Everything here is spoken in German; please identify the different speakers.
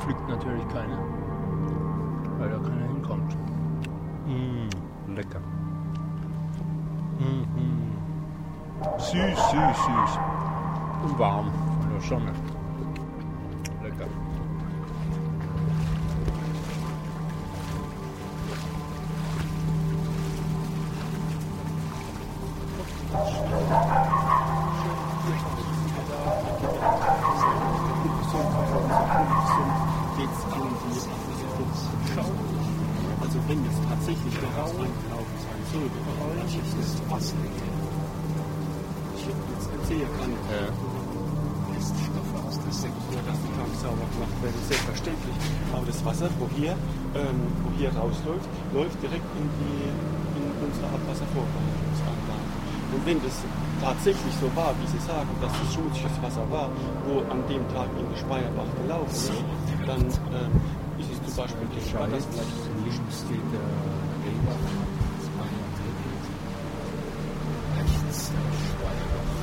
Speaker 1: pflückt natürlich keiner, weil da keiner hinkommt. Lecker. Süß, süß, süß. Und warm von der Sonne. Lecker.
Speaker 2: Also wenn es tatsächlich der Haus eingelaufen sein sollte, dann ist das Wasser. Ich jetzt erzählen kann, Reststoffe aus der Sektor, dass die Tanks sauber gemacht werden, selbstverständlich. Aber das Wasser, wo hier rausläuft, läuft direkt in unsere Abwasservorbereitungsanlage. Und wenn das tatsächlich so war, wie Sie sagen, dass das schmutziges Wasser war, wo an dem Tag in die Speyerbach gelaufen ist, dann ist es zum Beispiel denkbar, dass vielleicht
Speaker 1: Steht der Reber.
Speaker 3: Rechts der Speyerbach.